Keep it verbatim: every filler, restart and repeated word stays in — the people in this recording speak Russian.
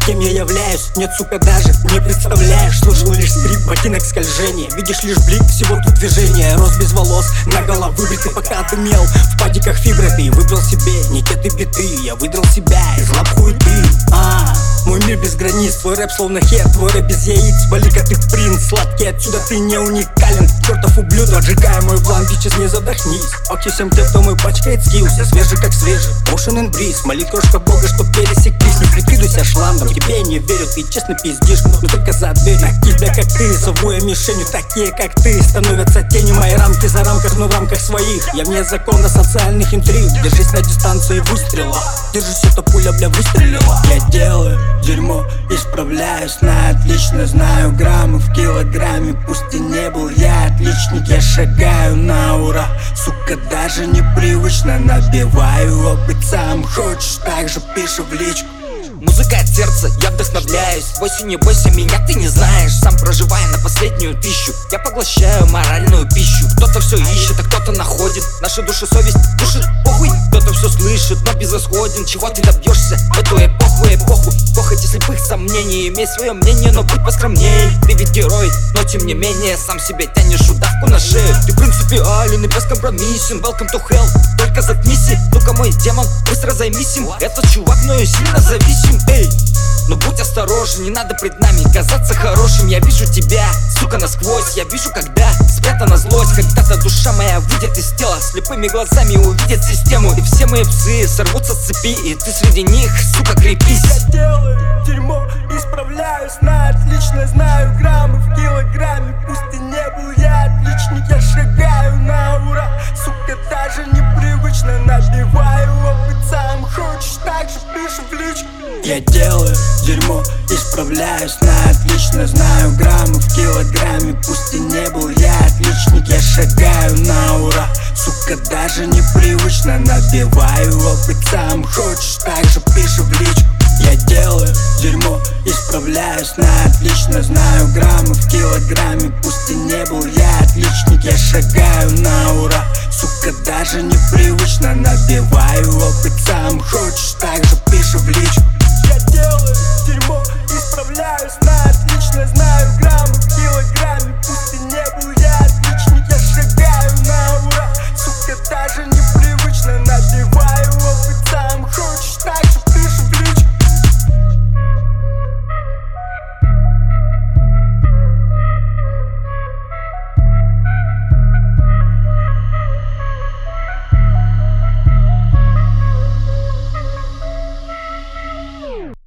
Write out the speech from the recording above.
кем я являюсь, нет, сука, даже не представляешь. Слышал лишь скрип ботинок скольжения, видишь лишь блик, всего тут движение. Рос без волос, наголо выбритый, пока дымел в падиках фибры. Ты выбрал себе не те ты биты, я выдрал себя из лап хуеты. А, мой мир без границ, твой рэп словно хер, твой рэп без яиц. Вали-ка ты принц, сладкий, отсюда ты не уникален. Чертов ублюдок, отжигая мой план, бичес, не задохнись. Окей всем тем, кто мой пачкает скилл, все свежий как свежий, motion and breeze. Моли крошка бога, чтоб пересеклись. Не прикидывайся шлангом, тебе не верю, ты честно пиздишь, но только за дверь. Такие, как ты, зову я мишенью. Такие, как ты, становятся тенью. Мои рамки за рамках, но в рамках своих. Я вне закона социальных интриг. Держись на дистанции выстрела, держись, эта пуля, бля, выстрелила. Я делаю дерьмо, исправляюсь на отлично. Знаю граммы в килограмме, пусть и не был я отличник. Я шагаю на ура, сука, даже непривычно. Набиваю опыт сам, хочешь, так же пиши в личку. Музыка от сердца, я вдохновляюсь. Бойся, не бойся, меня ты не знаешь. Сам проживая на последнюю тысячу, я поглощаю моральную пищу. Кто-то все ищет, а кто-то находит. Наши души совесть душит, похуй. Кто-то все слышит, но безысходен. Чего ты добьешься в эту эпоху, эпоху похоти слепых сомнений. Имей свое мнение, но будь поскромней. Ты ведь герой, но тем не менее сам себе тянешь удавку на шею. Ты принципиален и бескомпромиссен. Welcome to hell, только заткнись. Ну-ка, мой демон, быстро займись им. Этот чувак мною сильно зависим. Эй, но будь осторожен, не надо пред нами казаться хорошим. Я вижу тебя, сука, насквозь. Я вижу, когда спрятана злость. Когда-то душа моя выйдет из тела, слепыми глазами увидит систему. И все мои псы сорвутся с цепи, и ты среди них, сука, крепись. Я делаю дерьмо, исправляюсь на отлично. Знаю граммы в килограмме, пусть и не был я отличник. Я шагаю на ура, сука, даже непривычно. Набиваю опыт сам, хочешь, так же пиши в личку. Я делаю дерьмо, исправляюсь на отлично. Знаю граммы в килограмме, пусть и не был я отличник. Я шагаю на ура, сука, даже непривычно. Набиваю опыт сам, хочешь, так же пиши в личку. Я делаю дерьмо, исправляюсь на отлично. Знаю граммы в килограмме, пусть и не был я отличник. Я шагаю на ура, сука, даже непривычно. Набиваю опыт сам, хочешь, так же пиши в личку. Я делаю